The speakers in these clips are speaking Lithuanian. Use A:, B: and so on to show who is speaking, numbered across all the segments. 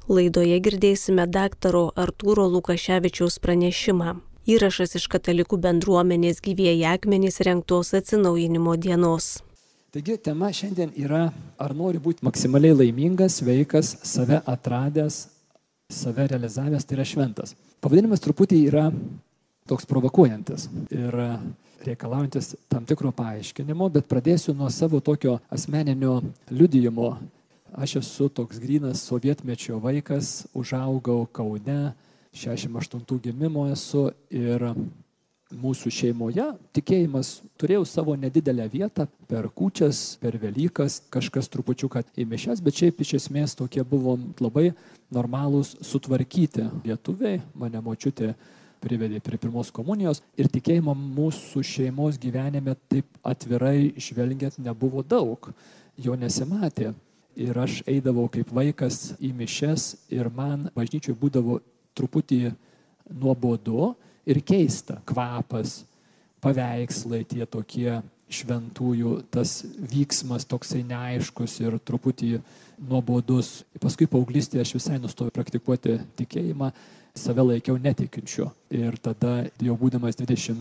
A: Laidoje girdėsime daktaro Artūro Lukaševičiaus pranešimą. Įrašas iš Katalikų bendruomenės Gyvieji akmenys rengtos atsinaujinimo dienos.
B: Taigi tema šiandien yra, ar nori būti maksimaliai laimingas, sveikas, save atradęs, save realizavęs, tai yra šventas. Pavadinimas truputį yra toks provokuojantis ir reikalaujantis tam tikro paaiškinimo, bet pradėsiu nuo savo tokio asmeninio liudijimo. Aš esu toks grynas sovietmečio vaikas, užaugau Kaune, 68 gimimo esu ir mūsų šeimoje tikėjimas turėjau savo nedidelę vietą per kūčias, per Velykas, kažkas trupučiuką į mišias, bet šiaip iš esmės tokie buvom labai normalūs, sutvarkyti lietuviai, mane močiutė privedė prie pirmos komunijos ir tikėjimo mūsų šeimos gyvenime taip atvirai žvelgiant nebuvo daug, jo nesimatė. Ir aš eidavau kaip vaikas į mišias ir man bažnyčioje būdavo truputį nuobodu ir keista. Kvapas, paveikslai tie tokie šventųjų, tas vyksmas toksai neaiškus ir truputį nuobodus. Paskui paauglystėje aš visai nustojau praktikuoti tikėjimą, save laikiau netikinčiu. Ir tada jau būdamas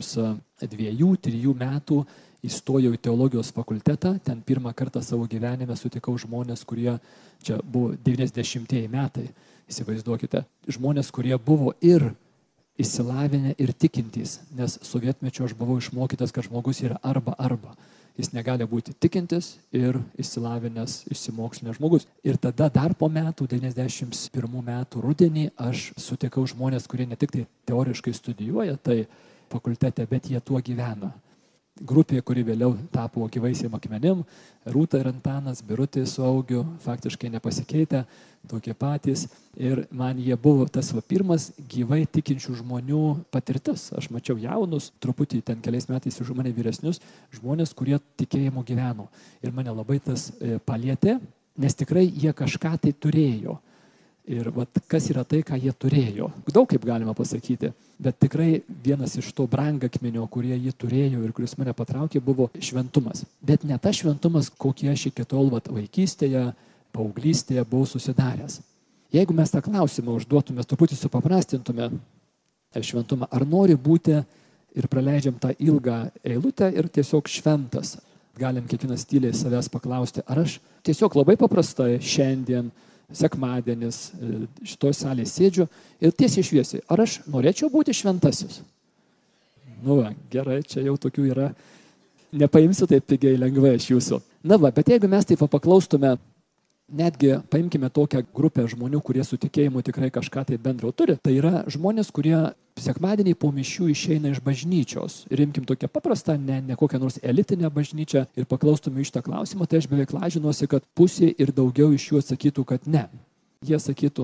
B: 22-3 metų įstojau į teologijos fakultetą, ten pirmą kartą savo gyvenime sutikau žmonės, kurie, čia buvo 90-ieji metai, įsivaizduokite, žmonės, kurie buvo ir išsilavinę, ir tikintys, nes sovietmečio aš buvau išmokytas, kad žmogus yra arba. Jis negali būti tikintis ir išsilavinęs, išsimokslinęs žmogus. Ir tada dar po metų, 91 metų rudenį, aš sutikau žmonės, kurie ne tik tai teoriškai studijuoja tai fakultete, bet jie tuo gyvena. Grupė, kuri vėliau tapo gyvaisiais akmenim, Rūta ir Antanas, Birutė su Augiu, faktiškai nepasikeitę, tokie patys. Ir man jie buvo tas pirmas gyvai tikinčių žmonių patirtis. Aš mačiau jaunus, truputį ten keliais metais už mane vyresnius žmonės, kurie tikėjimo gyveno. Ir mane labai tas palietė, nes tikrai jie kažką tai turėjo. Ir kas yra tai, ką jie turėjo. Daug kaip galima pasakyti, bet tikrai vienas iš to brangakmenio, kurie jį turėjo ir kuris mane patraukė, buvo šventumas. Bet ne tas šventumas, kokį aš iki tol vaikystėje, paauglystėje buvau susidaręs. Jeigu mes tą klausimą užduotume, truputį supaprastintume šventumą, ar nori būti ir praleidžiam tą ilgą eilutę ir tiesiog šventas. Galim kiekvienas tyliai savęs paklausti, ar aš tiesiog labai paprastai šiandien, sekmadienis, šitoj salėje sėdžiu ir tiesiai šviesiai. Ar aš norėčiau būti šventasis? Gerai, čia jau tokių yra. Nepaimsiu taip pigiai lengvai iš jūsų. Bet jeigu mes taip paklaustume, netgi paimkime tokią grupę žmonių, kurie su tikėjimu tikrai kažką tai bendro turi, tai yra žmonės, kurie sekmadienį po mišių išeina iš bažnyčios. Ir imkim tokią paprastą, ne kokią nors elitinę bažnyčią ir paklaustume iš tą klausimą, tai aš beveik lažinuosi, kad pusė ir daugiau iš jų atsakytų, kad ne. Jie sakytų,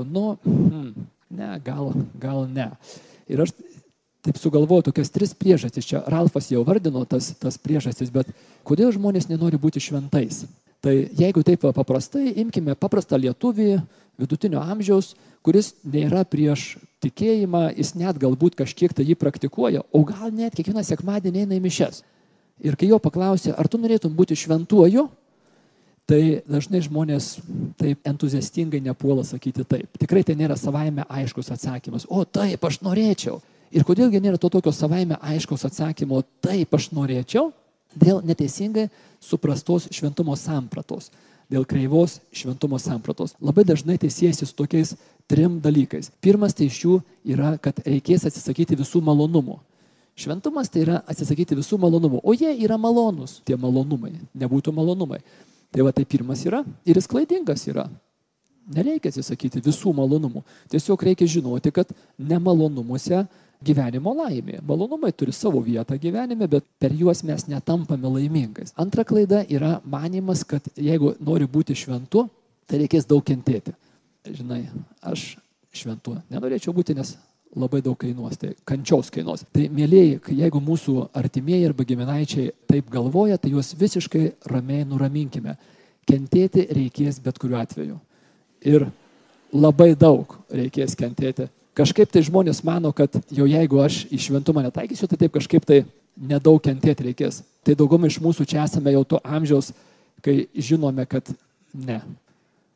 B: ne, gal ne. Ir aš taip sugalvoju tokias 3 priežastis. Čia Ralfas jau vardino tas priežastis, bet kodėl žmonės nenori būti šventais? Tai jeigu taip paprastai, imkime paprastą lietuvį vidutinio amžiaus, kuris nėra prieš tikėjimą, jis net galbūt kažkiek tai jį praktikuoja, o gal net kiekvieną sekmadienį eina į mišias. Ir kai jo paklausė, ar tu norėtum būti šventuoju, tai dažnai žmonės taip entuziastingai nepuola sakyti taip. Tikrai tai nėra savaime aiškus atsakymas. O taip, aš norėčiau. Ir kodėlgi nėra to tokio savaime aiškaus atsakymo, taip, aš norėčiau? Dėl neteisingai suprastos šventumo sampratos, dėl kreivos šventumo sampratos. Labai dažnai tai siejasi su tokiais 3 dalykais. Pirmas tai iš jų yra, kad reikės atsisakyti visų malonumų. Šventumas tai yra atsisakyti visų malonumų, o jie yra malonūs, tie malonumai, nebūtų malonumai. Tai tai pirmas yra ir jis klaidingas yra. Nereikia atsisakyti visų malonumų. Tiesiog reikia žinoti, kad nemalonumuose gyvenimo laimė. Malonumai turi savo vietą gyvenime, bet per juos mes netampame laimingais. Antra klaida yra manymas, kad jeigu nori būti šventu, tai reikės daug kentėti. Žinai, aš šventu nenorėčiau būti, nes labai daug kainuos, tai kančios kainuos. Tai mielieji, jeigu mūsų artimieji arba giminaičiai taip galvoja, tai juos visiškai ramiai nuraminkime. Kentėti reikės bet kuriuo atveju. Ir labai daug reikės kentėti. Kažkaip tai žmonės mano, kad jau jeigu aš į šventumą netaikysiu, tai taip kažkaip tai nedaug kentėti reikės. Tai dauguma iš mūsų čia esame jau to amžiaus, kai žinome, kad ne.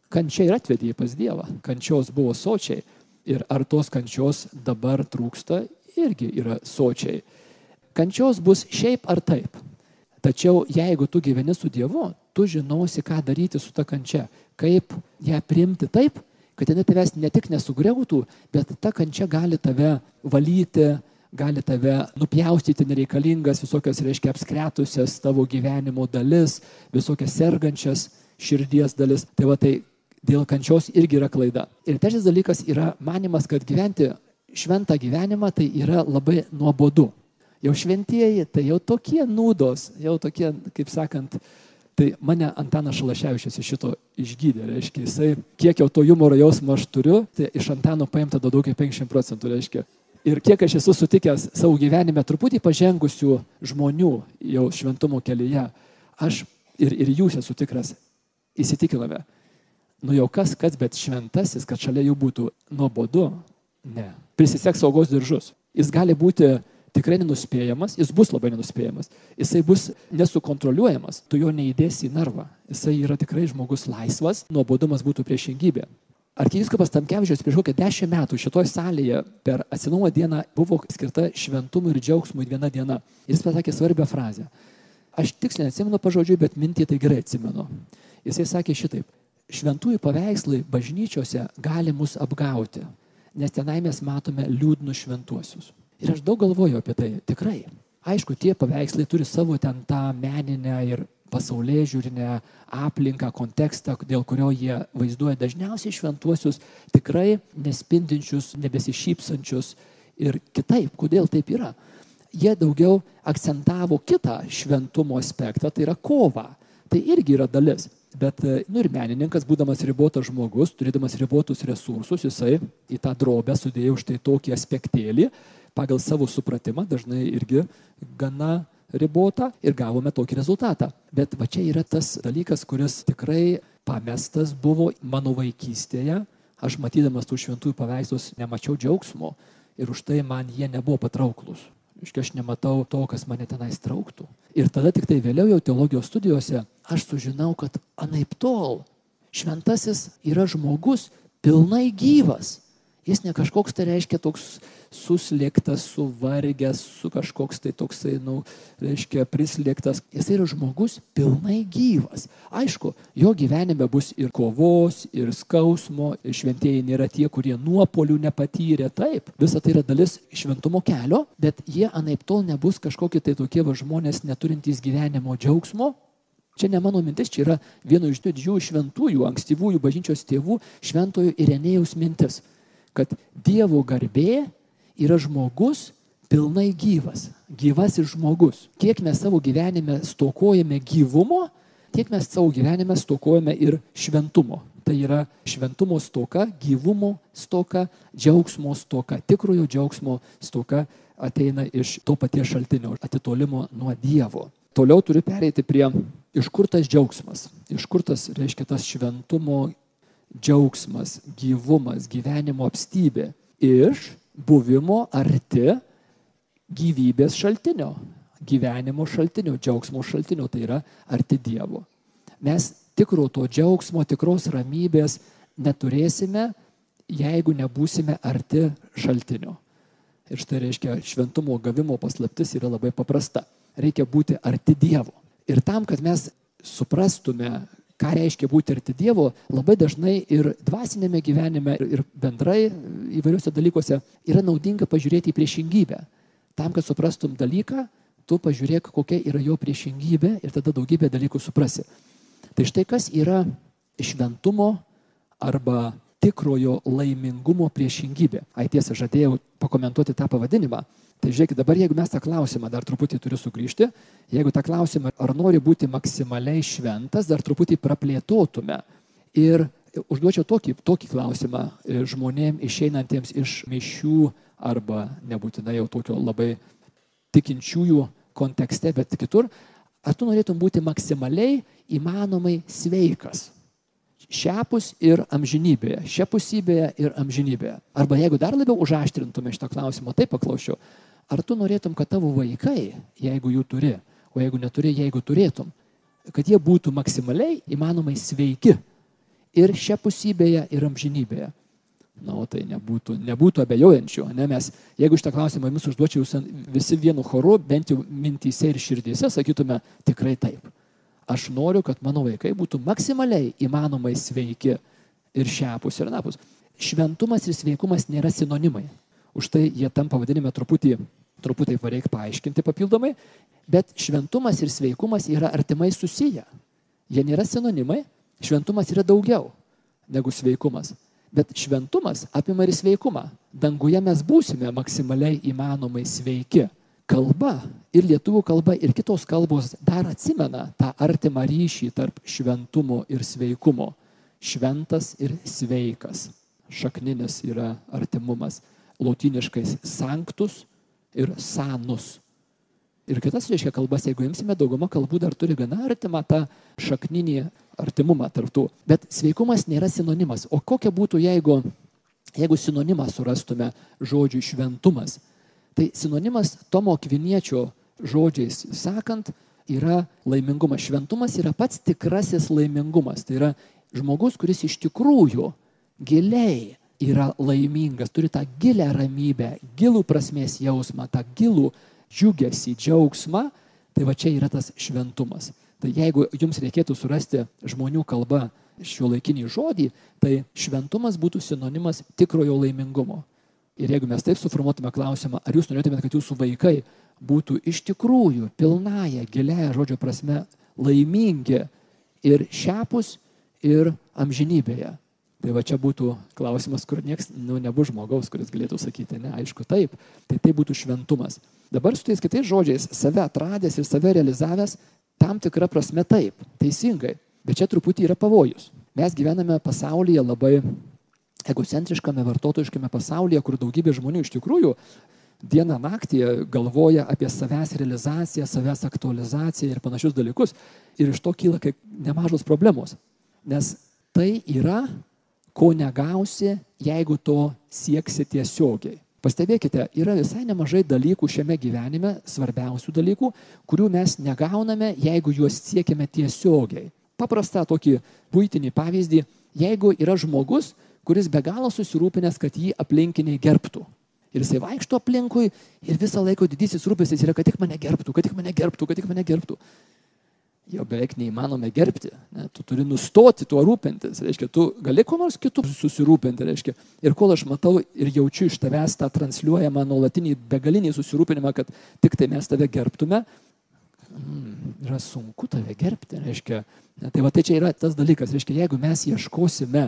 B: kančia ir atvedė jį pas Dievą. Kančios buvo sočiai. Ir ar tos kančios dabar trūksta, irgi yra sočiai. Kančios bus šiaip ar taip. Tačiau jeigu tu gyveni su Dievu, tu žinosi, ką daryti su ta kančia. Kaip ją priimti taip, kad jinai tavęs ne tik nesugriautų, bet ta kančia gali tave valyti, gali tave nupjaustyti nereikalingas, visokias, apskretusias tavo gyvenimo dalis, visokias sergančias širdies dalis. Tai dėl kančios irgi yra klaida. Ir trečias dalykas yra manimas, kad gyventi šventą gyvenimą tai yra labai nuobodu. Jau šventieji, tai jau tokie nūdos, jau tokie, kaip sakant, tai mane Antanas Šalaševičius iš šito išgydė, jisai, kiek jau to humoro jausmo aš turiu, tai iš Antano paimta daugiau kaip 50%, Ir kiek aš esu sutikęs savo gyvenime truputį pažengusių žmonių jau šventumo kelyje, aš ir jūs esu tikras, įsitikiname, jau kas, bet šventasis, kad šalia jų būtų nuobodu, ne. Prisiseks saugos diržus. Jis gali būti tikrai nenuspėjamas, jis bus labai nenuspėjamas, jisai bus nesukontroliuojamas, tu jo neįdėsi į narvą, jisai yra tikrai žmogus laisvas, nuobodumas būtų priešingybė. Arkivyskupas Tamkevičius prieš kokią 10 metų šitoj salėje per Atsinumo dieną buvo skirta šventumui ir džiaugsmui viena diena. Jis pasakė svarbią frazę. Aš tiksliai neatsimenu pažodžiui, bet mintį tai gerai atsimenu. Jisai sakė šitaip. Šventųjų paveikslai bažnyčiose gali mus apgauti, nes tenai mes matome liūdnus šventuosius. Ir aš daug galvoju apie tai, tikrai. Aišku, tie paveikslai turi savo ten tą meninę ir pasaulėžiūrinę aplinką, kontekstą, dėl kurio jie vaizduoja dažniausiai šventuosius, tikrai nespindinčius, nebesišypsančius ir kitaip. Kodėl taip yra? Jie daugiau akcentavo kitą šventumo aspektą, tai yra kovą. Tai irgi yra dalis. Bet ir menininkas, būdamas ribotas žmogus, turėdamas ribotus resursus, jisai į tą drobę sudėjo štai tokį aspektėlį, pagal savo supratimą, dažnai irgi gana ribota, ir gavome tokį rezultatą. Bet va čia yra tas dalykas, kuris tikrai pamestas buvo mano vaikystėje. Aš matydamas tų šventųjų paveikslus nemačiau džiaugsmo ir už tai man jie nebuvo patrauklus. Aš nematau to, kas mane tenais trauktų. Ir tada tik tai vėliau jau teologijos studijose aš sužinau, kad anaiptol šventasis yra žmogus pilnai gyvas. Jis ne kažkoks tai reiškia toks suslėgtas, suvargęs, su kažkoks tai toksai, prislėgtas. Jis yra žmogus pilnai gyvas. Aišku, jo gyvenime bus ir kovos, ir skausmo. Šventieji nėra tie, kurie nuopolių nepatyrė. Taip, visa tai yra dalis šventumo kelio, bet jie anaiptol nebus kažkokie tai tokie žmonės neturintys gyvenimo džiaugsmo. Čia ne mano mintis, čia yra vieno iš didžiųjų šventųjų, ankstyvųjų bažnyčios tėvų, šventojo Irenėjaus mintis, kad Dievo garbė yra žmogus pilnai gyvas, gyvasis žmogus. Kiek mes savo gyvenime stokojame gyvumo, tiek mes savo gyvenime stokojame ir šventumo. Tai yra šventumo stoka, gyvumo stoka, džiaugsmo stoka, tikrojo džiaugsmo stoka ateina iš to paties šaltinio, atitolimo nuo Dievo. Toliau turiu pereiti prie, iš kur tas džiaugsmas, iš kur tas reiškia tas šventumo džiaugsmas, gyvumas, gyvenimo apstybė iš buvimo arti gyvybės šaltinio, gyvenimo šaltinio, džiaugsmo šaltinio, tai yra arti Dievo. Mes tikro to džiaugsmo, tikros ramybės neturėsime, jeigu nebūsime arti šaltinio. Ir štai reiškia, šventumo gavimo paslaptis yra labai paprasta. Reikia būti arti Dievo. Ir tam, kad mes suprastume, ką reiškia būti arti Dievo, labai dažnai ir dvasinėme gyvenime, ir bendrai įvairiuose dalykuose yra naudinga pažiūrėti į priešingybę. Tam, kad suprastum dalyką, tu pažiūrėk, kokia yra jo priešingybė ir tada daugybę dalykų suprasi. Tai štai kas yra šventumo arba tikrojo laimingumo priešingybė. Tiesa, žadėjau pakomentuoti tą pavadinimą. Tai žiūrėkit, dabar jeigu mes tą klausimą, dar truputį turiu sugrįžti, jeigu tą klausimą, ar nori būti maksimaliai šventas, dar truputį praplėtotume. Ir užduočiau tokį klausimą žmonėm išeinantiems iš mišių arba nebūtinai jau tokio labai tikinčiųjų kontekste, bet kitur. Ar tu norėtum būti maksimaliai įmanomai sveikas? Šiapus ir amžinybėje, šiapusybėje ir amžinybėje. Arba jeigu dar labiau užaštrintume šitą klausimą, taip paklausčiau, ar tu norėtum, kad tavo vaikai, jeigu jų turi, o jeigu neturi, jeigu turėtum, kad jie būtų maksimaliai įmanomai sveiki ir šiapusybėje, ir amžinybėje. Na, o tai nebūtų abejojančių. Ne? Mes, jeigu šitą klausimą jums užduočiau visi vienu choru, bent jau mintyse ir širdyse, sakytume tikrai taip. Aš noriu, kad mano vaikai būtų maksimaliai įmanomai sveiki ir šiapus ir anapus. Šventumas ir sveikumas nėra sinonimai. Už tai jie tam pavadinime truputį reikia paaiškinti papildomai, bet šventumas ir sveikumas yra artimai susiję. Jie nėra sinonimai, šventumas yra daugiau negu sveikumas. Bet šventumas apima ir sveikumą. Danguje mes būsime maksimaliai įmanomai sveiki. Kalba ir lietuvių kalba ir kitos kalbos dar atsimena tą artimą ryšį tarp šventumo ir sveikumo. Šventas ir sveikas. Šakninis yra artimumas. Lotyniškais sanctus ir sanus. Ir kitas reiškia kalbas, jeigu imsime, dauguma kalbų dar turi gana artimą tą šakninį artimumą tarptų. Bet sveikumas nėra sinonimas. O kokia būtų, jeigu sinonimą surastume žodžiui šventumas? Tai sinonimas Tomo Akviniečio žodžiais sakant yra laimingumas. Šventumas yra pats tikrasis laimingumas. Tai yra žmogus, kuris iš tikrųjų giliai yra laimingas, turi tą gilę ramybę, gilų prasmės jausmą, tą gilų džiugesį, džiaugsmą, tai va čia yra tas šventumas. Tai jeigu jums reikėtų surasti žmonių kalba šiuolaikinį žodį, tai šventumas būtų sinonimas tikrojo laimingumo. Ir jeigu mes taip suformuotume klausimą, ar jūs norėtumėte, kad jūsų vaikai būtų iš tikrųjų pilnąją, giliąją žodžio prasme laimingi ir šiapus, ir amžinybėje. Tai va čia būtų klausimas, kur nieks nebus žmogaus, kuris galėtų sakyti, ne, aišku, taip. Tai būtų šventumas. Dabar su tais kitais žodžiais, save atradęs ir save realizavęs, tam tikra prasme taip, teisingai. Bet čia truputį yra pavojus. Mes gyvename pasaulyje labai egocentriškame, vartotojiškame pasaulyje, kur daugybė žmonių iš tikrųjų dieną naktį galvoja apie savęs realizaciją, savęs aktualizaciją ir panašius dalykus. Ir iš to kyla nemažos problemos. Nes tai yra, ko negausi, jeigu to sieksi tiesiogiai. Pastebėkite, yra visai nemažai dalykų šiame gyvenime, svarbiausių dalykų, kurių mes negauname, jeigu juos siekiame tiesiogiai. Paprastą tokį buitinį pavyzdį, jeigu yra žmogus, kuris be galo susirūpinęs, kad jį aplinkiniai gerbtų. Ir jisai vaikšto aplinkui ir visą laiką didysis rūpestis yra, kad tik mane gerbtų, kad tik mane gerbtų, kad tik mane gerbtų. Jo beveik neįmanome gerbti. Ne? Tu turi nustoti tuo rūpintis. Reiškia, tu gali ko nors kitų susirūpinti. Reiškia. Ir kol aš matau ir jaučiu iš tavęs tą transliuojamą nuolatinį begalinį susirūpinimą, kad tik tai mes tave gerbtume, yra sunku tave gerbti. Reiškia. Tai va tai čia yra tas dalykas. Reiškia, jeigu mes ieškosime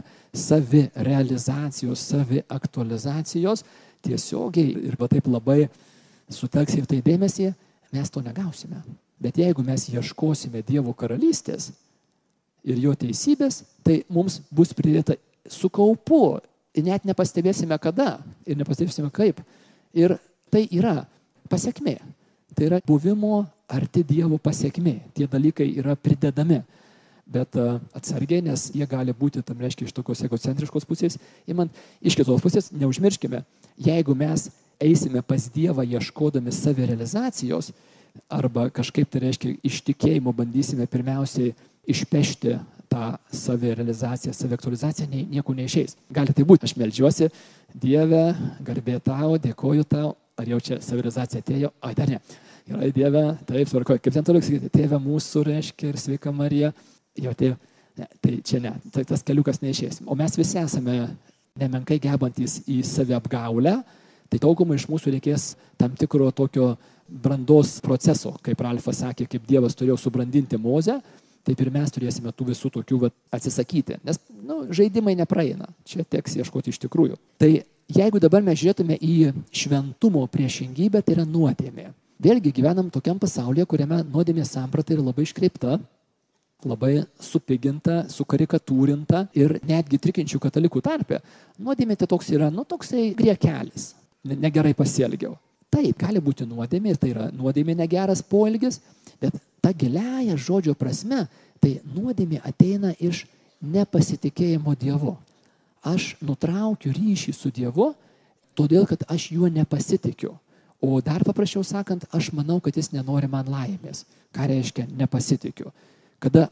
B: savirealizacijos, saviaktualizacijos tiesiogiai ir va taip labai sutelksime tai dėmesį, mes to negausime. Bet jeigu mes ieškosime Dievo karalystės ir jo teisybės, tai mums bus pridėta su kaupu. Ir net nepastebėsime kada ir nepastebėsime kaip. Ir tai yra pasekmė. Tai yra buvimo arti Dievo pasekmė. Tie dalykai yra pridedami. Bet atsargiai, nes jie gali būti, tam reiškia, iš tokios egocentriškos pusės. Imant iš kitos pusės, neužmirškime, jeigu mes eisime pas Dievą ieškodami savirealizacijos, arba kažkaip tai reiškia iš tikėjimo bandysime pirmiausiai išpešti tą savirealizaciją, saviaktualizaciją, nieko neišeis. Gali tai būti. Aš meldžiuosi, Dieve, garbė tau, dėkoju tau, ar jau čia savirealizacija atėjo? Ai, dar ne. Gerai, Dieve, taip, tvarkoju. Kaip ten toliau sakyti? Tėve mūsų, reiškia, ir sveika Marija. Jo, tėve, ne, tai čia ne, tai tas keliukas neišėsim. O mes visi esame nemenkai gebantys į saviapgaulę, tai daugumai iš mūsų reikės tam tikro tokio brandos proceso, kaip Ralfas sakė, kaip Dievas turėjo subrandinti Mozę, taip ir mes turėsime tų visų tokių atsisakyti. Nes žaidimai nepraeina, čia teks ieškoti iš tikrųjų. Tai jeigu dabar mes žiūrėtume į šventumo priešingybę, tai yra nuodėmė. Vėlgi gyvenam tokiam pasaulyje, kuriame nuodėmės samprata yra labai iškreipta, labai supiginta, sukarikatūrinta ir netgi tikinčių katalikų tarpe. Nuodėmė tai toks yra, toksai griekelis, negerai pasielgiau. Taip, gali būti nuodėmė ir tai yra nuodėmė negeras poelgis, bet ta giliaja žodžio prasme, tai nuodėmė ateina iš nepasitikėjimo Dievu. Aš nutraukiu ryšį su Dievu, todėl kad aš juo nepasitikiu. O dar paprasčiau sakant, aš manau, kad jis nenori man laimės. Ką reiškia nepasitikiu? Kada aš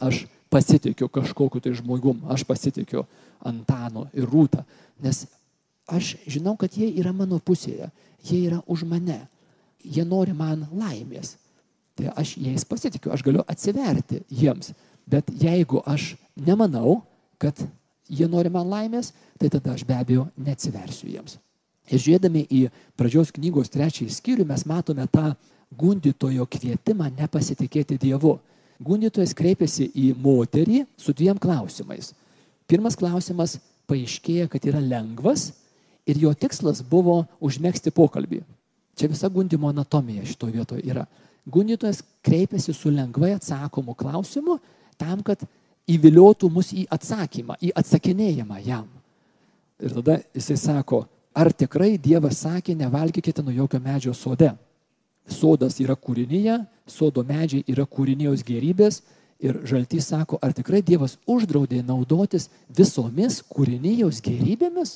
B: pasitikiu kažkokiu tai žmogum, aš pasitikiu Antanu ir Rūta, nes aš žinau, kad jie yra mano pusėje, jie yra už mane, jie nori man laimės. Tai aš jais pasitikiu, aš galiu atsiverti jiems, bet jeigu aš nemanau, kad jie nori man laimės, tai tada aš be abejo neatsiversiu jiems. Ir žiūrėdami į pradžios knygos 3 skyrių, mes matome tą gundytojo kvietimą nepasitikėti Dievu. Gundytojas kreipiasi į moterį su 2 klausimais. Pirmas klausimas paaiškėja, kad yra lengvas ir jo tikslas buvo užmegzti pokalbį. Čia visa gundymo anatomija šitoje vietoje yra. Gundytojas kreipiasi su lengvai atsakomu klausimu tam, kad įviliotų mus į atsakymą, į atsakinėjimą jam. Ir tada jisai sako, ar tikrai Dievas sakė, nevalgykite nuo jokio medžio sode. Sodas yra kūrinyje, sodo medžiai yra kūrinijos gėrybės ir Žaltys sako, ar tikrai Dievas uždraudė naudotis visomis kūrinijos gėrybėmis?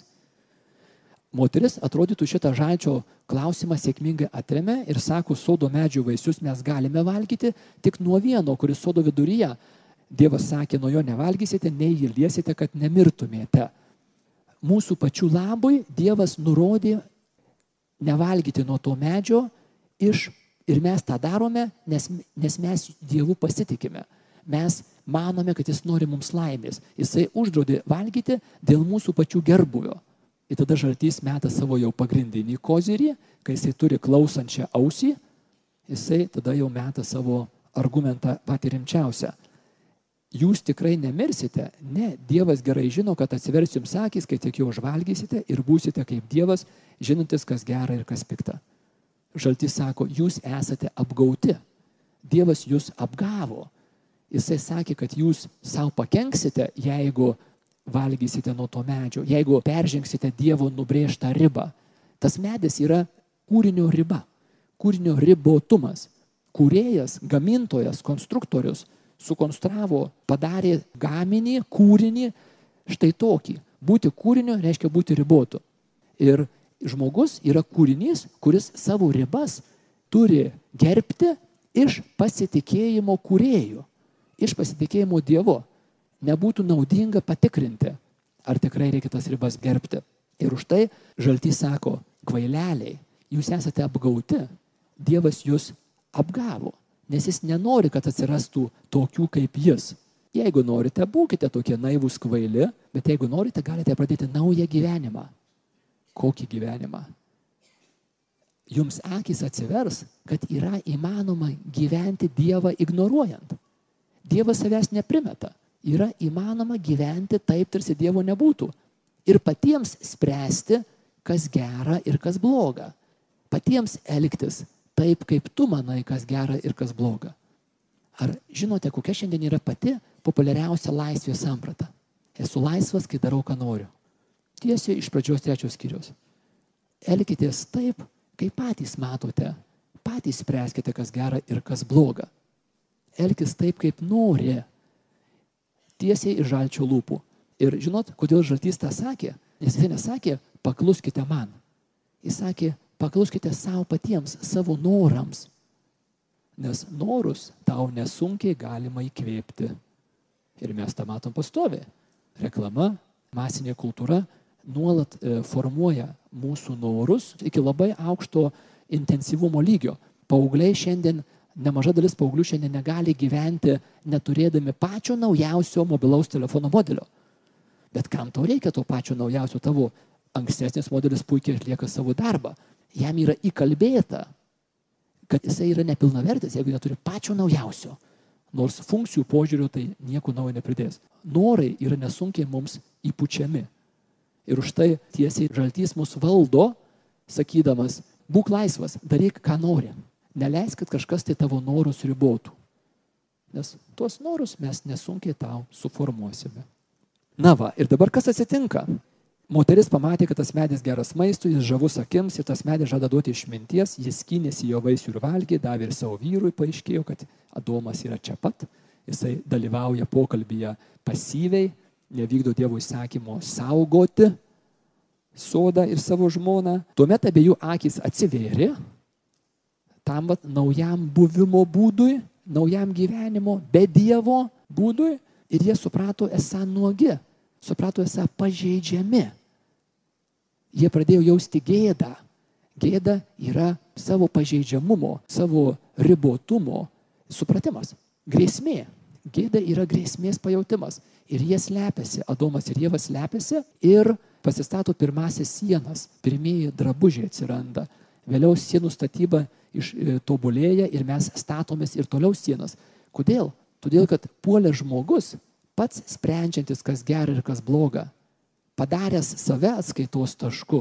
B: Moteris atrodytų šitą Žalčio klausimą sėkmingai atremė ir sako, sodo medžių vaisius mes galime valgyti tik nuo vieno, kuris sodo viduryje. Dievas sakė, nuo jo nevalgysite, nei jį liesite, kad nemirtumėte. Mūsų pačių labui Dievas nurodė nevalgyti nuo to medžio ir mes tą darome, nes mes Dievu pasitikime. Mes manome, kad jis nori mums laimės. Jisai uždraudė valgyti dėl mūsų pačių gerbuvio. Ir tada Žaltys meta savo jau pagrindinį kozirį, kai jisai turi klausančią ausį, jisai tada jau meta savo argumentą patį rimčiausią. Jūs tikrai nemirsite? Ne, Dievas gerai žino, kad atsivers jums akys, kai tik jo užvalgysite ir būsite kaip Dievas, žinantis, kas gera ir kas pikta. Žaltys sako, jūs esate apgauti. Dievas jūs apgavo. Jisai sakė, kad jūs savo pakenksite, jeigu valgysite nuo to medžio, jeigu peržengsite Dievo nubrėžtą ribą. Tas medis yra kūrinio riba, kūrinio ribotumas. Kūrėjas, gamintojas, konstruktorius sukonstravo, padarė gaminį, kūrinį, štai tokį. Būti kūriniu reiškia būti ribotu. Ir žmogus yra kūrinys, kuris savo ribas turi gerbti iš pasitikėjimo kūrėjų, iš pasitikėjimo Dievu. Nebūtų naudinga patikrinti, ar tikrai reikia tas ribas gerbti. Ir už tai Žaltys sako, kvaileliai, jūs esate apgauti, Dievas jūs apgavo. Nes jis nenori, kad atsirastų tokių kaip jis. Jeigu norite, būkite tokie naivūs kvaili, bet jeigu norite, galite pradėti naują gyvenimą. Kokį gyvenimą? Jums akys atsivers, kad yra įmanoma gyventi Dievą ignoruojant. Dievas savęs neprimeta. Yra įmanoma gyventi taip, tarsi Dievo nebūtų. Ir patiems spręsti, kas gera ir kas bloga. Patiems elgtis taip, kaip tu manai, kas gera ir kas bloga. Ar žinote, kokia šiandien yra pati populiariausia laisvės samprata? Esu laisvas, kai darau, ką noriu. Tiesiai iš pradžios 3 skyriaus. Elkitės taip, kaip patys matote. Patys spręskite, kas gera ir kas bloga. Elkis taip, kaip nori. Tiesiai iš Žalčio lūpų. Ir žinot, kodėl Žaltys tą sakė? Nes jis nesakė, pakluskite man. Jis sakė, pakluskite savo patiems, savo norams. Nes norus tau nesunkiai galima įkvėpti. Ir mes tą matom pastoviai. Reklama, masinė kultūra nuolat formuoja mūsų norus iki labai aukšto intensyvumo lygio. Paaugliai šiandien, nemaža dalis paauglių šiandien negali gyventi neturėdami pačio naujausio mobilaus telefono modelio. Bet kam tau reikia to pačio naujausio? Tavo ankstesnis modelis puikiai atlieka savo darbą. Jam yra įkalbėta, kad jisai yra nepilnavertis, jeigu neturi pačio naujausio. Nors funkcijų požiūrių tai nieko naujo nepridės. Norai yra nesunkiai mums įpučiami. Ir už tai tiesiai Žaltys mus valdo, sakydamas, būk laisvas, daryk, ką nori. Neleisk, kad kažkas tai tavo norus ribotų. Nes tuos norus mes nesunkiai tau suformuosime. Na va, ir dabar kas atsitinka? Moteris pamatė, kad tas medis geras maistui, jis žavus akims ir tas medis žada duoti išminties, jis skynėsi jo vaisių ir valgė, davė ir savo vyrui, paaiškėjo, kad Adomas yra čia pat, jisai dalyvauja pokalbyje pasyviai, nevykdo Dievo įsakymo saugoti sodą ir savo žmoną. Tuomet abiejų akys atsivėrė tam naujam buvimo būdui, naujam gyvenimo be Dievo būdui ir jie suprato esą nuogi, suprato esą pažeidžiami. Jie pradėjo jausti gėdą. Gėda yra savo pažeidžiamumo, savo ribotumo supratimas. Grėsmė. Gėda yra grėsmės pajautimas. Ir jie slepiasi, Adomas ir Ieva slepiasi ir pasistato pirmąsias sienas. Pirmieji drabužiai atsiranda. Vėliau sienų statyba tobulėja ir mes statomės ir toliau sienas. Kodėl? Todėl, kad puolė žmogus, pats sprendžiantis, kas gera ir kas bloga, padaręs save atskaitos tašku,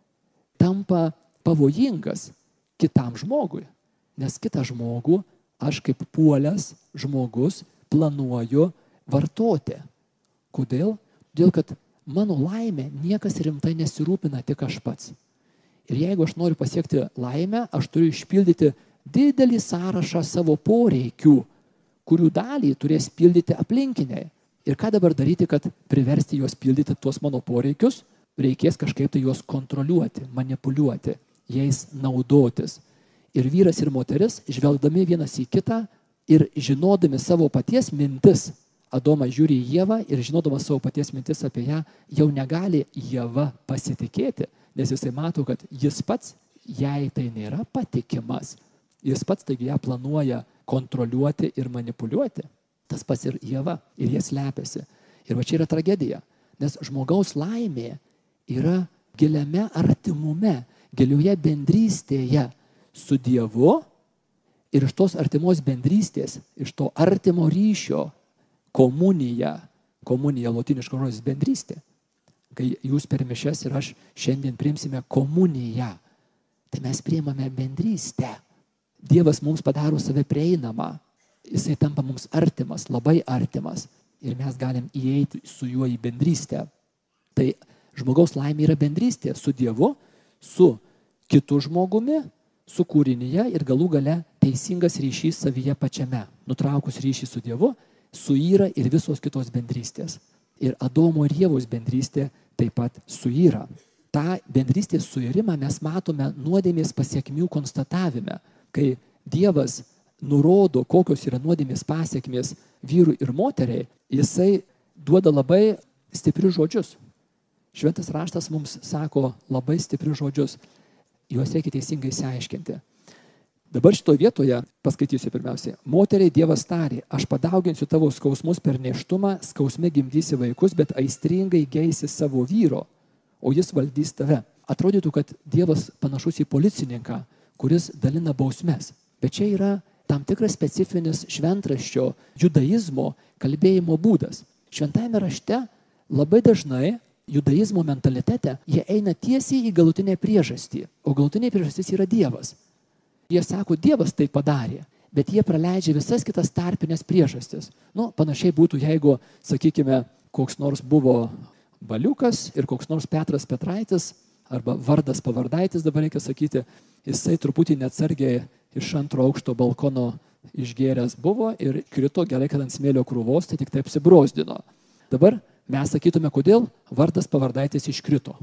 B: tampa pavojingas kitam žmogui. Nes kitą žmogų aš kaip puolęs žmogus planuoju vartoti. Kodėl? Todėl, kad mano laimė niekas rimtai nesirūpina, tik aš pats. Ir jeigu aš noriu pasiekti laimę, aš turiu išpildyti didelį sąrašą savo poreikių, kurių dalį turės pildyti aplinkiniai. Ir ką dabar daryti, kad priversti juos pildyti tuos mano poreikius? Reikės kažkaip tai juos kontroliuoti, manipuliuoti, jais naudotis. Ir vyras ir moteris, žvelgdami vienas į kitą ir žinodami savo paties mintis, Adomas žiūri į Ievą ir žinodamas savo paties mintis apie ją, jau negali Ieva pasitikėti, nes jisai mato, kad jis pats jai tai nėra patikimas. Jis pats taigi ją planuoja kontroliuoti ir manipuliuoti. Tas pats ir Ieva. Ir jie slepiasi. Ir va čia yra tragedija. Nes žmogaus laimė yra giliame artimume, gilioje bendrystėje su Dievu. Ir iš tos artimos bendrystės, iš to artimo ryšio, komunija lotyniško žodis bendrystė. Kai jūs per mišias ir aš šiandien priimsime komuniją, tai mes priimame bendrystę. Dievas mums padaro save prieinamą. Jisai tampa mums artimas, labai artimas. Ir mes galim įeiti su juo į bendrystę. Tai žmogaus laimė yra bendrystė su Dievu, su kitu žmogumi, su kūrinyje ir galų gale teisingas ryšys savyje pačiame. Nutraukus ryšį su Dievu, suyra ir visos kitos bendrystės. Ir Adomo ir Ievos bendrystė taip pat suyra. Ta bendrystės suirimą mes matome nuodėmės pasiekmių konstatavime, kai Dievas nurodo, kokios yra nuodėmės pasiekmės vyrui ir moteriai, jisai duoda labai stiprius žodžius. Šventas raštas mums sako labai stiprius žodžius. Juos reikia teisingai išsiaiškinti. Dabar šitoje vietoje paskaitysiu pirmiausiai. Moteriai Dievas tarė, aš padauginsiu tavo skausmus per nėštumą, skausme gimdysi vaikus, bet aistringai geisi savo vyro, o jis valdys tave. Atrodytų, kad Dievas panašus į policininką, kuris dalina bausmes. Bet čia yra tam tikras specifinis šventraščio judaizmo kalbėjimo būdas. Šventajame rašte labai dažnai judaizmo mentalitete jie eina tiesiai į galutinę priežastį, o galutinė priežastis yra Dievas. Jie sako, Dievas tai padarė, bet jie praleidžia visas kitas tarpinės priežastis. Panašiai būtų, jeigu, sakykime, koks nors buvo Baliukas ir koks nors Petras Petraitis, arba Vardas Pavardaitis, dabar reikia sakyti, jisai truputį neatsargiai iš 2 aukšto balkono išgėręs buvo ir krito, gerai, kad ant smėlio krūvos, tai tik taip apsibrosdino. Dabar mes sakytume, kodėl Vardas Pavardaitis iškrito.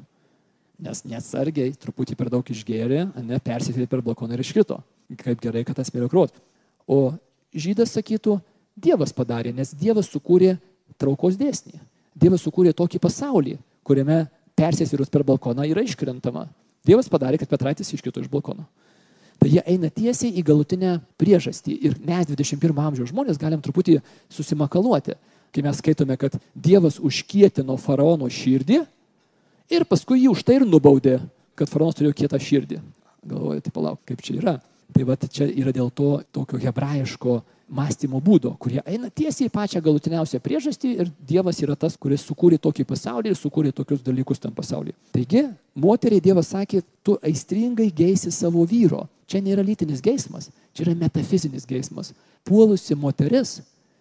B: Nes neatsargiai, truputį per daug išgėrė, persifėlė per balkoną ir iškrito. Kaip gerai, kad tas smėlio krūvos. O žydas sakytų, Dievas padarė, nes Dievas sukūrė traukos dėsnį. Dievas sukūrė tokį pasaulį, kuriame persisvyrus per balkoną yra iškrentama. Dievas padarė, kad Petraitis iškrito iš balkono. Tai jie eina tiesiai į galutinę priežastį. Ir mes 21 amžiaus žmonės galim truputį susimakaluoti, kai mes skaitome, kad Dievas užkietino faraono širdį ir paskui jį už tai ir nubaudė, kad faraonas turėjo kietą širdį. Galvoju, tai palauk, kaip čia yra. Tai va, čia yra dėl to tokio hebrajiško mąstymo būdo, kurie eina tiesiai į pačią galutiniausią priežastį ir Dievas yra tas, kuris sukūrė tokį pasaulį ir sukūrė tokius dalykus tam pasaulyje. Taigi, moteriai Dievas sakė, tu aistringai geisi savo vyro. Čia nėra lytinis geismas, čia yra metafizinis geismas. Puolusi moteris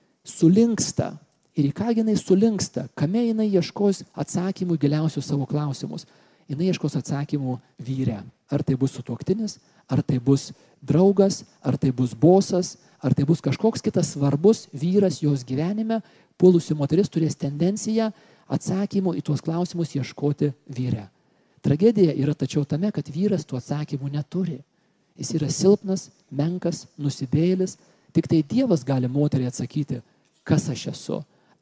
B: sulinksta. Ir į ką jinai sulinksta, kame jinai ieškos atsakymų giliausius savo klausimus. Jinai ieškos atsakymų vyre. Ar tai bus sutuoktinis, ar tai bus draugas, ar tai bus bosas, ar tai bus kažkoks kitas svarbus vyras jos gyvenime. Puolusi moteris turės tendenciją atsakymų į tuos klausimus ieškoti vyre. Tragedija yra tačiau tame, kad vyras tų atsakymų neturi. Jis yra silpnas, menkas, nusidėjėlis. Tik tai Dievas gali moteriai atsakyti, kas aš esu.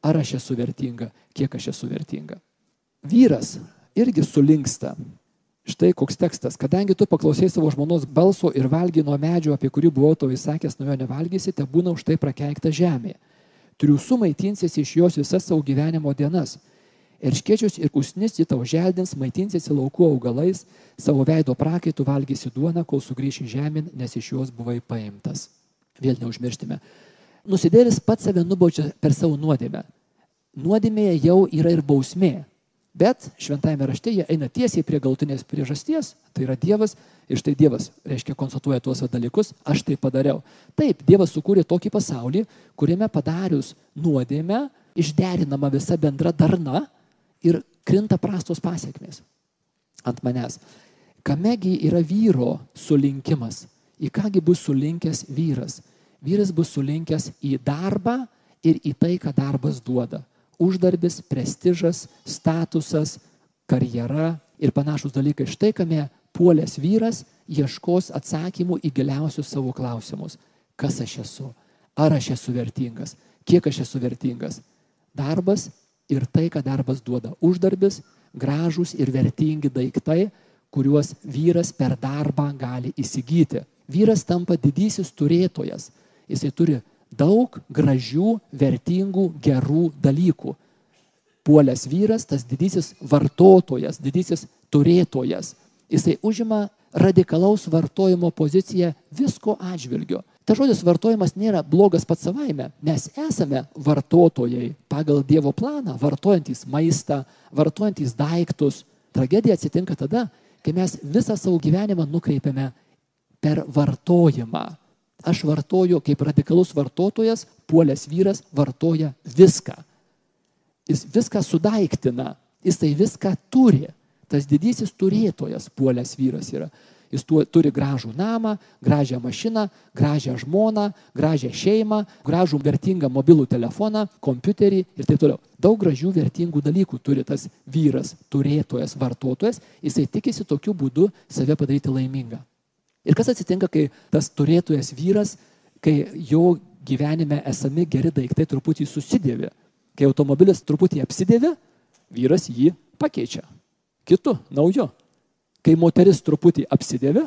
B: ar aš esu vertinga, kiek aš esu vertinga. Vyras irgi sulinksta. Štai koks tekstas. Kadangi tu paklausai savo žmonos balso ir valgy nuo medžio, apie kurį buvau tau įsakęs, nuo jo nevalgysi, te būna už tai prakeikta žemė. Triūsų maitinsiesi iš jos visas savo gyvenimo dienas. Erškėčius ir usnis ji tau želdins, maitinsiesi laukų augalais, savo veido prakaitų valgysi duoną, kol sugrįši žemėn, nes iš jos buvai paimtas. Vėl neužmirštime. Nusidėlis pats save nubaudžia per savo nuodėmę. Nuodėmėje jau yra ir bausmė. Bet šventajame rašte jie eina tiesiai prie galutinės priežasties, tai yra Dievas, ir štai Dievas, reiškia, konstatuoja tuos dalykus, aš tai padariau. Taip, Dievas sukūrė tokį pasaulį, kuriame padarius nuodėmę, išderinama visa bendra darna ir krinta prastos pasiekmės ant manęs. Kamegi yra vyro sulinkimas? Į kągi bus sulinkęs vyras? Vyras bus sulinkęs į darbą ir į tai, ką darbas duoda. Uždarbis, prestižas, statusas, karjera ir panašus dalykai. Štai kame puolęs vyras ieškos atsakymų į giliausius savo klausimus. Kas aš esu? Ar aš esu vertingas? Kiek aš esu vertingas? Darbas ir tai, ką darbas duoda. Uždarbis, gražūs ir vertingi daiktai, kuriuos vyras per darbą gali įsigyti. Vyras tampa didysis turėtojas. Jisai turi daug gražių, vertingų, gerų dalykų. Puolęs vyras, tas didysis vartotojas, didysis turėtojas. Jisai užima radikalaus vartojimo poziciją visko atžvilgiu. Ta žodis vartojimas nėra blogas pats savaime. Mes esame vartotojai pagal Dievo planą, vartojantys maistą, vartojantys daiktus. Tragedija atsitinka tada, kai mes visą savo gyvenimą nukreipiame per vartojimą. Aš vartoju kaip radikalus vartotojas, puolęs vyras vartoja viską. Jis viską sudaiktina, jisai viską turi. Tas didysis turėtojas puolęs vyras yra. Jis turi gražų namą, gražią mašiną, gražią žmoną, gražią šeimą, gražų vertingą mobilų telefoną, kompiuterį ir taip toliau. Daug gražių vertingų dalykų turi tas vyras, turėtojas, vartotojas. Jisai tikisi tokiu būdu save padaryti laimingą. Ir kas atsitinka, kai tas turėtojas vyras, kai jo gyvenime esami geri daiktai truputį susidėvi. Kai automobilis truputį apsidėvi, vyras jį pakeičia. Kitu, nauju. Kai moteris truputį apsidėvi,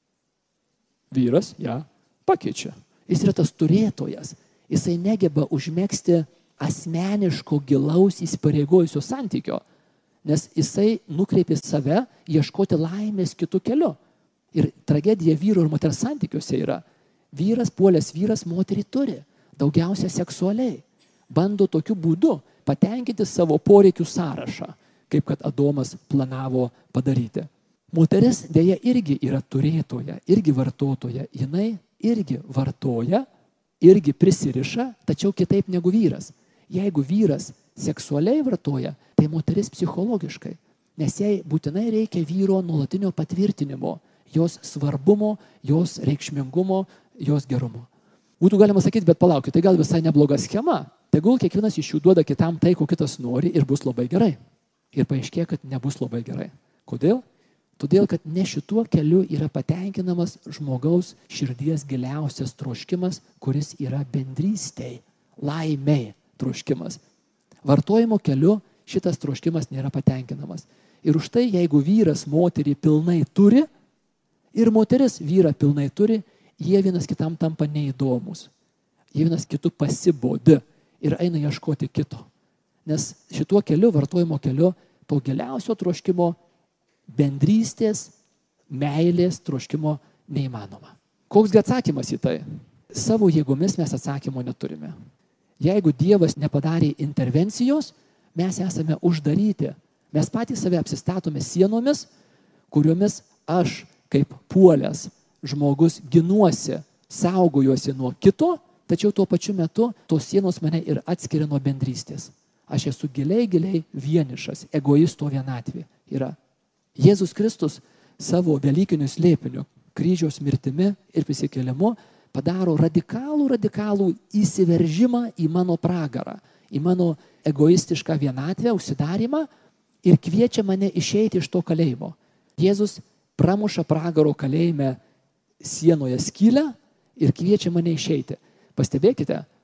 B: vyras ją pakeičia. Jis yra tas turėtojas. Jisai negeba užmegzti asmeniško gilaus įsipareigojusio santykio, nes jisai nukreipė save ieškoti laimės kitų keliu. Ir tragedija vyro ir moters santykiuose yra. Vyras, puolęs vyras, moterį turi. Daugiausia seksualiai. Bando tokiu būdu patenkinti savo poreikių sąrašą, kaip kad Adomas planavo padaryti. Moteris dėja irgi yra turėtoja, irgi vartotoja. Jinai irgi vartoja, irgi prisiriša, tačiau kitaip negu vyras. Jeigu vyras seksualiai vartoja, tai moteris psichologiškai. Nes jai būtinai reikia vyro nuolatinio patvirtinimo, jos svarbumo, jos reikšmingumo, jos gerumo. Būtų galima sakyti, bet palaukit, tai gal visai nebloga schema. Tegul kiekvienas iš jų duoda kitam tai, ko kitas nori ir bus labai gerai. Ir paaiškėja, kad nebus labai gerai. Kodėl? Todėl, kad ne šituo keliu yra patenkinamas žmogaus širdies giliausias troškimas, kuris yra bendrystei, laimei troškimas. Vartojimo keliu šitas troškimas nėra patenkinamas. Ir už tai, jeigu vyras moterį pilnai turi ir moteris vyrą pilnai turi, jie vienas kitam tampa neįdomus. Jie vienas kitų pasibodi ir eina ieškoti kito. Nes šituo keliu, vartojimo keliu, to giliausio troškimo, bendrystės, meilės troškimo neįmanoma. Koksgi atsakymas į tai? Savo jėgomis mes atsakymo neturime. Jeigu Dievas nepadarė intervencijos, mes esame uždaryti. Mes patys save apsistatome sienomis, kuriomis aš kaip puolęs žmogus ginuosi, saugojuosi nuo kito, tačiau tuo pačiu metu tos sienos mane ir atskiria nuo bendrystės. Aš esu giliai vienišas, egoisto vienatvė yra. Jėzus Kristus savo velykiniu slėpiniu, kryžiaus mirtimi ir prisikėlimu padaro radikalų įsiveržimą į mano pragarą, į mano egoistišką vienatvę, užsidarimą ir kviečia mane išeiti iš to kalėjimo. Jėzus pramuša pragaro kalėjime sienoje skylę ir kviečia mane išeiti. Pastebėkite,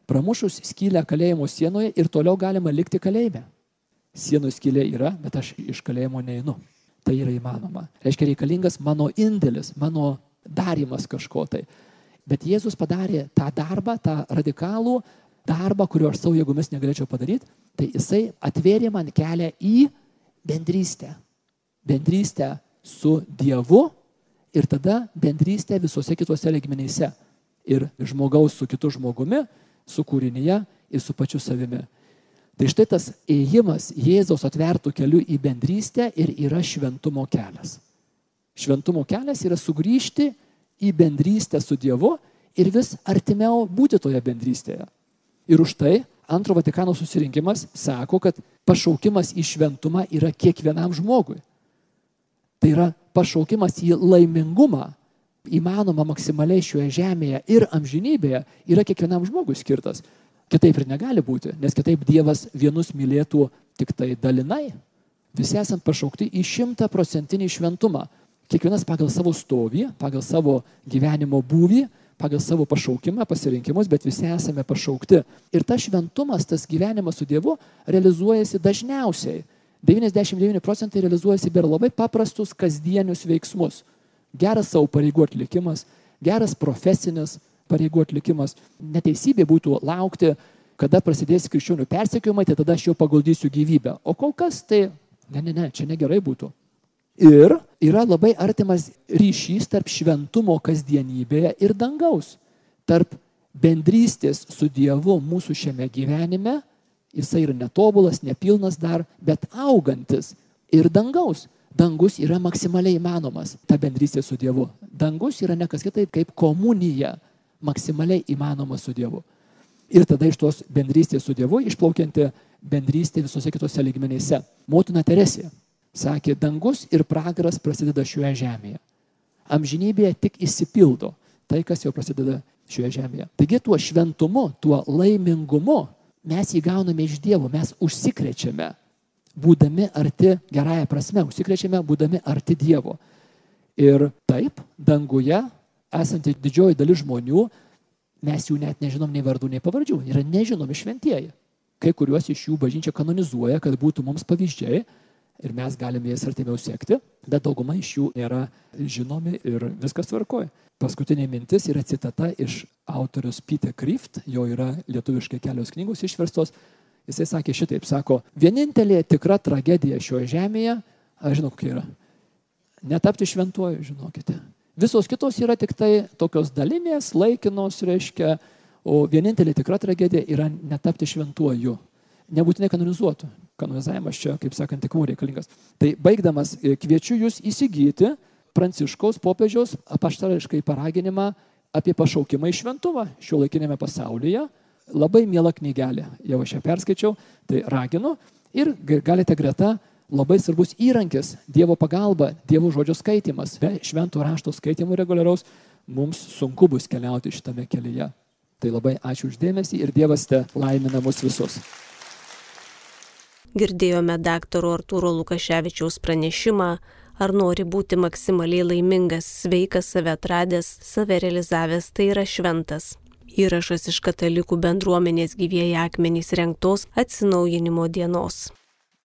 B: pramušus skylę kalėjimo sienoje ir toliau galima likti kalėjime. Sienų skylė yra, bet aš iš kalėjimo neinu. Tai yra įmanoma. Reiškia, reikalingas mano indėlis, mano darymas kažko tai. Bet Jėzus padarė tą darbą, tą radikalų darbą, kurio aš savo jėgomis negalėčiau padaryti, tai jisai atvėrė man kelią į bendrystę. Bendrystę su Dievu ir tada bendrystę visose kitose lygmenyse. Ir žmogaus su kitu žmogumi, su kūrinyje ir su pačiu savimi. Tai štai tas ėjimas Jėzaus atvertų keliu į bendrystę ir yra šventumo kelias. Šventumo kelias yra sugrįžti į bendrystę su Dievu ir vis artimiau būti toje bendrystėje. Ir už tai Antro Vatikano susirinkimas sako, kad pašaukimas į šventumą yra kiekvienam žmogui. Tai yra pašaukimas į laimingumą, įmanoma maksimaliai šioje žemėje ir amžinybėje, yra kiekvienam žmogui skirtas. Kitaip ir negali būti, nes kitaip Dievas vienus mylėtų tik tai dalinai. Visi esam pašaukti į 100% šventumą. Kiekvienas pagal savo stovį, pagal savo gyvenimo būvį, pagal savo pašaukimą, pasirinkimus, bet visi esame pašaukti. Ir tas šventumas, tas gyvenimas su Dievu realizuojasi dažniausiai. 99% realizuojasi per labai paprastus kasdienius veiksmus. Geras savo pareigų atlikimas, geras profesinis pareigų atlikimas. Neteisybė būtų laukti, kada prasidės krikščionių persekiojimai, tai tada aš jau paguldysiu gyvybę. O kol kas tai, ne, čia negerai būtų. Ir yra labai artimas ryšys tarp šventumo kasdienybėje ir dangaus. Tarp bendrystės su Dievu mūsų šiame gyvenime, jisai yra netobulas, nepilnas dar, bet augantis. Ir dangaus. Dangus yra maksimaliai įmanomas, ta bendrystė su Dievu. Dangus yra ne kas kitaip kaip komunija, maksimaliai įmanoma su Dievu. Ir tada iš tos bendrystės su Dievu išplaukianti bendrystė visose kitose lygmenyse. Motina Teresė sakė, dangus ir pragaras prasideda šioje žemėje. Amžinybėje tik išsipildo tai, kas jau prasideda šioje žemėje. Taigi tuo šventumu, tuo laimingumu mes jį gauname iš Dievo, mes užsikrečiame, būdami arti, gerąją prasme, užsikrečiame, būdami arti Dievo. Ir taip, danguje esanti didžioji dalis žmonių, mes jų net nežinom nei vardų, nei pavardžių, yra nežinomi šventieji. Kai kuriuos iš jų bažnyčia kanonizuoja, kad būtų mums pavyzdžiai, ir mes galime jas artimiau sekti, bet dauguma iš jų nėra žinomi ir viskas tvarkoja. Paskutinė mintis yra citata iš autorius Peter Kreeft, jo yra lietuviškai kelios knygos išverstos. Jisai sakė šitaip, sako, vienintelė tikra tragedija šioje žemėje, aš žinau, kokia yra, netapti šventuoju, žinokite. Visos kitos yra tik tai tokios dalinės, laikinos, reiškia, o vienintelė tikra tragedija yra netapti šventuoju. Nebūtinai kanonizuotų. Kanonizavimas čia, kaip sakant, tik mums reikalingas. Tai baigdamas kviečiu jūs įsigyti Pranciškaus popiežiaus apaštališkai paraginimą apie pašaukimą į šventumą šiuolaikinėme pasaulyje. Labai miela knygelė, jau aš ją perskaičiau, tai raginu. Ir galite greta labai svarbus įrankis, Dievo pagalba, Dievo žodžio skaitimas. Be šventų rašto skaitimų reguliaraus mums sunku bus keliauti šitame kelyje. Tai labai ačiū už dėmesį ir Dievas te laimina mus visus.
A: Girdėjome daktaro Artūro Lukaševičiaus pranešimą, ar nori būti maksimaliai laimingas, sveikas, save atradęs, save realizavęs, tai yra šventas. Įrašas iš Katalikų bendruomenės Gyvieji akmenys rengtos atsinaujinimo dienos.